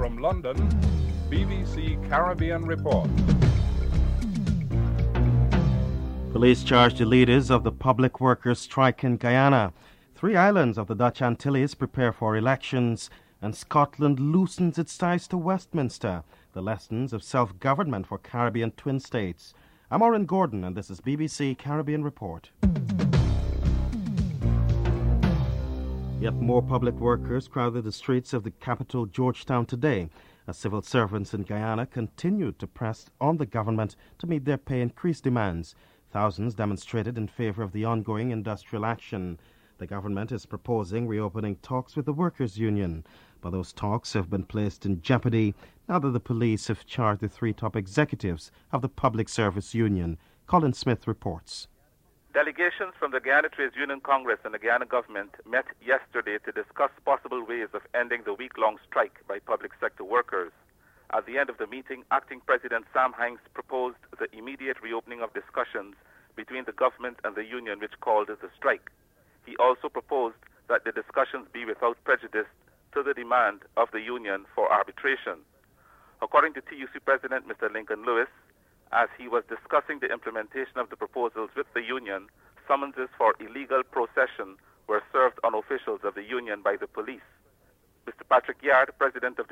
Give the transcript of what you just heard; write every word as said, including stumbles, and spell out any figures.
From London, B B C Caribbean Report. Police charge the leaders of the public workers' strike in Guyana. Three islands of the Dutch Antilles prepare for elections, and Scotland loosens its ties to Westminster. The lessons of self-government for Caribbean twin states. I'm Oren Gordon, and this is B B C Caribbean Report. Yet more public workers crowded the streets of the capital, Georgetown, today, as civil servants in Guyana continued to press on the government to meet their pay increase demands. Thousands demonstrated in favor of the ongoing industrial action. The government is proposing reopening talks with the workers' union, but those talks have been placed in jeopardy now that the police have charged the three top executives of the Public Service Union. Colin Smith reports. Delegations from the Guyana Trades Union Congress and the Guyana government met yesterday to discuss possible ways of ending the week-long strike by public sector workers. At the end of the meeting, Acting President Sam Hanks proposed the immediate reopening of discussions between the government and the union which called the strike. He also proposed that the discussions be without prejudice to the demand of the union for arbitration. According to T U C President Mister Lincoln Lewis, as he was discussing the implementation of the proposals with the union, summonses for illegal procession were served on officials of the union by the police. Mister Patrick Yard, President of